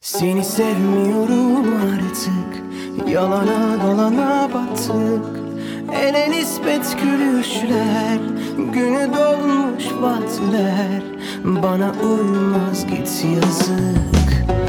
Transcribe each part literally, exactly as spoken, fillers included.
Seni sevmiyorum artık, yalana dolana battık. Ele nispet gülüşler, günü dolmuş batler. Bana uymaz git yazık.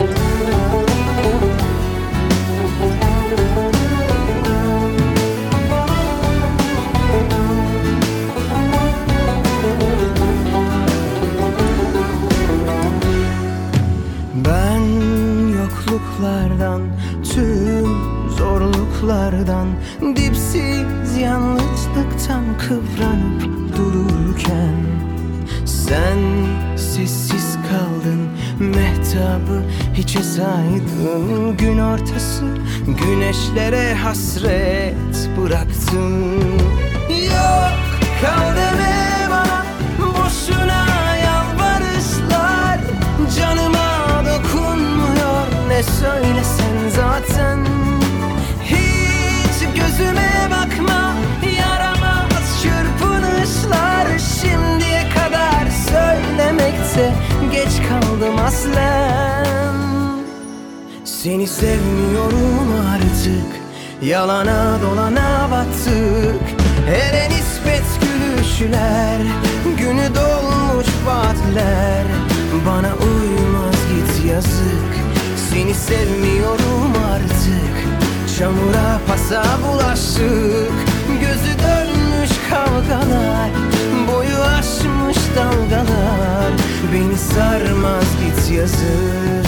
Ben yokluklardan, tüm zorluklardan, dipsiz yalnızlıktan kıvranıp dururken, sen sessiz kaldın, mehtabı hiçe saydın. Gün ortası güneşlere hasret bıraktın. Yok kal deme bana, boşuna yalvarışlar. Canıma dokunmuyor ne söylesen zaten. Hiç gözüme bakma, yaramaz çırpınışlar. Şimdiye kadar söylemekte geç kaldım aslen. Seni sevmiyorum artık, yalana dolana battık. Hele nispet gülüşler, günü dolmuş vaatler. Bana uymaz git yazık. Seni sevmiyorum artık, çamura pasa bulaştık. Gözü dönmüş kavgalar, boyu aşmış dalgalar. Beni sarmaz git yazık.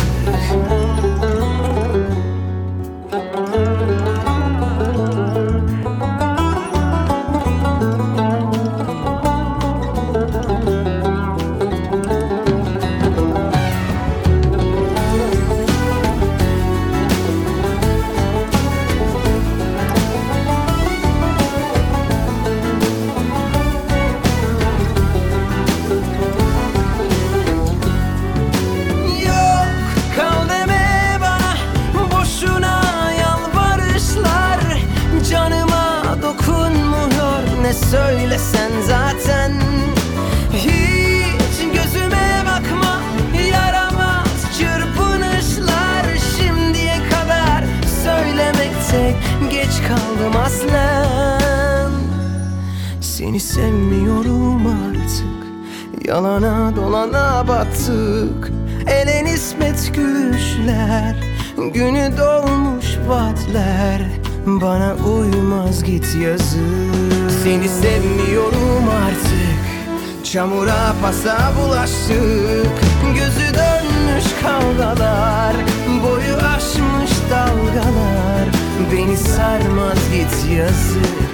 Ne söylesen zaten. Hiç gözüme bakma, yaramaz çırpınışlar. Şimdiye kadar söylemekte geç kaldım aslen. Seni sevmiyorum artık, yalana dolana battık. Ele nispet gülüşler, günü dolmuş vaatler. Bana uymaz git yazık. Seni sevmiyorum artık, çamura pasa bulaştık. Gözü dönmüş kavgalar, boyu aşmış dalgalar. Beni sarmaz git yazık.